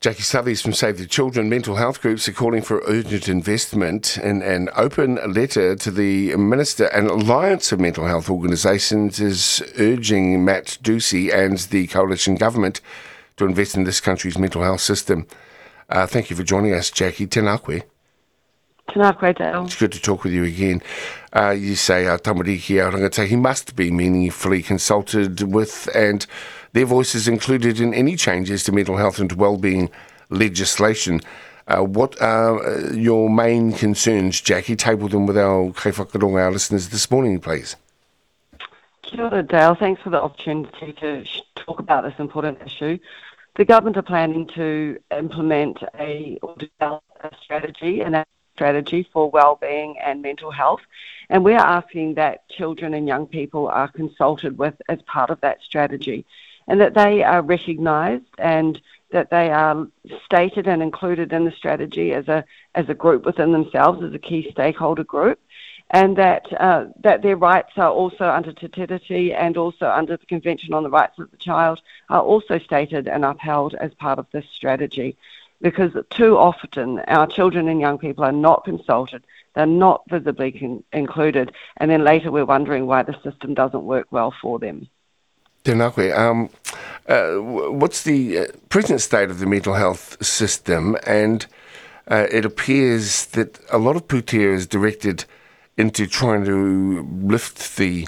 Jackie Southies from Save the Children. Mental health groups are calling for urgent investment in an open letter to the Minister. An alliance of mental health organisations is urging Matt Ducey and the coalition government to invest in this country's mental health system. Thank you for joining us, Jackie. Tēnā koe. Tēnā koe, Dale. It's good to talk with you again. You say tamariki ao rangatahi must be meaningfully consulted with and their voices included in any changes to mental health and wellbeing legislation. What are your main concerns, Jackie? Table them with our kaiwhakaronga, our listeners this morning, please. Kia ora, Dale. Thanks for the opportunity to talk about this important issue. The government are planning to implement or develop a strategy for wellbeing and mental health, and we are asking that children and young people are consulted with as part of that strategy, and that they are recognised and that they are stated and included in the strategy as a group within themselves, as a key stakeholder group, and that their rights are also under Te Tiriti and also under the Convention on the Rights of the Child are also stated and upheld as part of this strategy. Because too often our children and young people are not consulted, they're not visibly included, and then later we're wondering why the system doesn't work well for them. Tēnā koe. What's the present state of the mental health system? And it appears that a lot of pūtea is directed into trying to lift the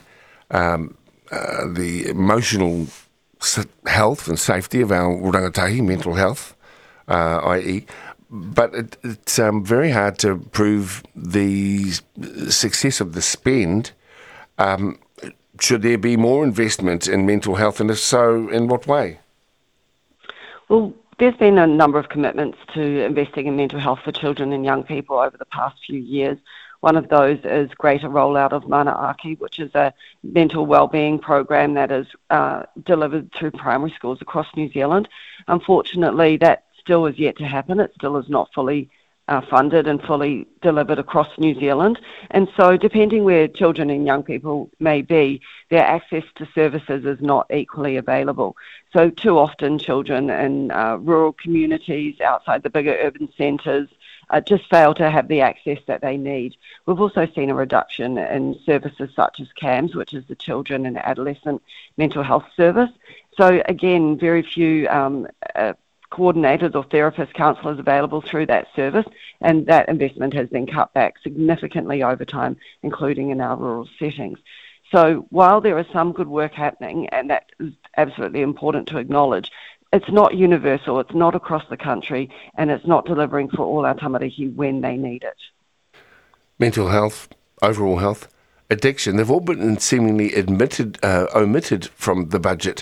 emotional health and safety of our rangatahi, mental health, i.e., but it's very hard to prove the success of the spend. Should there be more investment in mental health, and if so, in what way? Well, there's been a number of commitments to investing in mental health for children and young people over the past few years. One of those is greater rollout of Mana Aki, which is a mental wellbeing program that is delivered through primary schools across New Zealand. Unfortunately, that still is yet to happen. It still is not fully funded and fully delivered across New Zealand. And so depending where children and young people may be, their access to services is not equally available. So too often children in rural communities outside the bigger urban centres just fail to have the access that they need. We've also seen a reduction in services such as CAMS, which is the Children and Adolescent Mental Health Service. So again, very few coordinators or therapist counsellors available through that service, and that investment has been cut back significantly over time, including in our rural settings. So while there is some good work happening, and that is absolutely important to acknowledge, it's not universal, it's not across the country, and it's not delivering for all our tamariki when they need it. Mental health, overall health, addiction, they've all been seemingly omitted from the budget.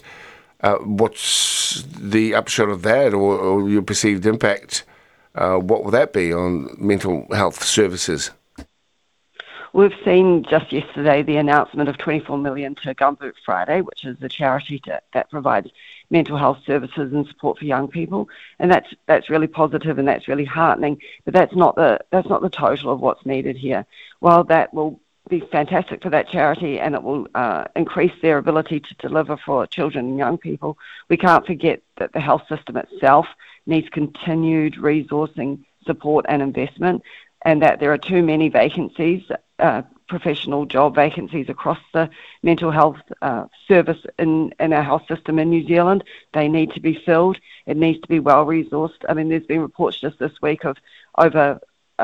What's the upshot of that, or your perceived impact? What will that be on mental health services? We've seen just yesterday the announcement of 24 million to Gumboot Friday, which is the charity that provides mental health services and support for young people, and that's really positive and that's really heartening. But that's not the total of what's needed here. While that will be fantastic for that charity and it will increase their ability to deliver for children and young people, we can't forget that the health system itself needs continued resourcing, support and investment, and that there are too many vacancies, professional job vacancies across the mental health service in our health system in New Zealand. They need to be filled. It needs to be well resourced. I mean, there's been reports just this week of over,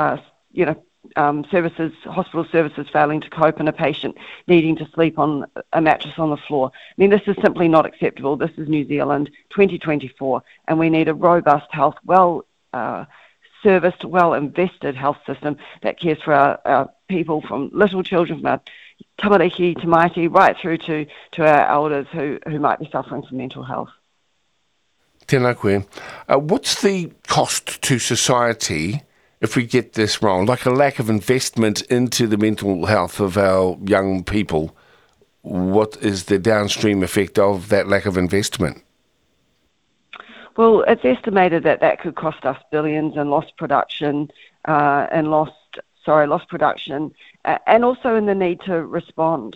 hospital services failing to cope and a patient needing to sleep on a mattress on the floor. I mean, this is simply not acceptable. This is New Zealand 2024, and we need a robust health, serviced, well-invested health system that cares for our people, from little children, from our tamariki, tamaiti, right through to our elders who might be suffering from mental health. Tēnā koe. What's the cost to society if we get this wrong? Like a lack of investment into the mental health of our young people, what is the downstream effect of that lack of investment? Well, it's estimated that could cost us billions in lost production and lost production, and also in the need to respond.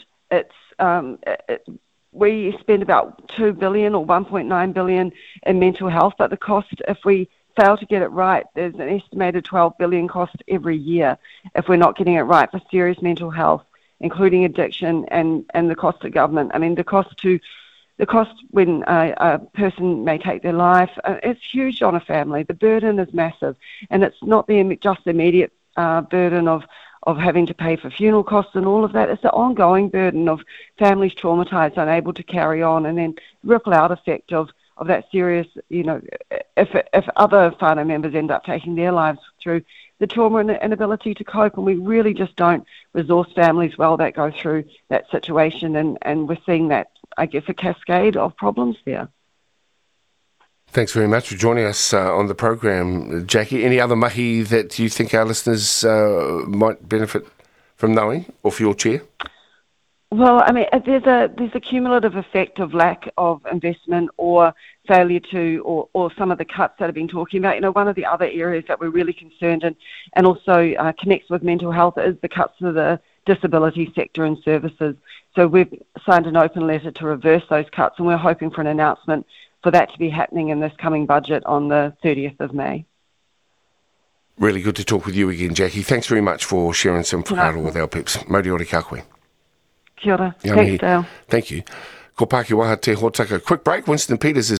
We spend about $2 billion or $1.9 billion in mental health, but the cost, if we fail to get it right, there's an estimated $12 billion cost every year if we're not getting it right for serious mental health, including addiction and the cost to government. I mean, the cost when a person may take their life, it's huge on a family. The burden is massive, and it's not just the immediate burden of having to pay for funeral costs and all of that. It's the ongoing burden of families traumatised, unable to carry on, and then ripple out effect of that serious, if other whānau members end up taking their lives through the trauma and the inability to cope. And we really just don't resource families well that go through that situation, and we're seeing that, I guess, a cascade of problems there. Thanks very much for joining us on the program, Jackie. Any other mahi that you think our listeners might benefit from knowing, or for your chair? Well, I mean, there's a cumulative effect of lack of investment or failure to, or some of the cuts that I've been talking about. One of the other areas that we're really concerned in, and also connects with mental health, is the cuts to the disability sector and services. So we've signed an open letter to reverse those cuts, and we're hoping for an announcement for that to be happening in this coming budget on the 30th of May. Really good to talk with you again, Jackie. Thanks very much for sharing some whakaaro with our peeps. Mauri ori ka koe. Kia ora. Thanks, Dale. Thank you. Ko Pākewāha te hōtaka. Quick break. Winston Peters is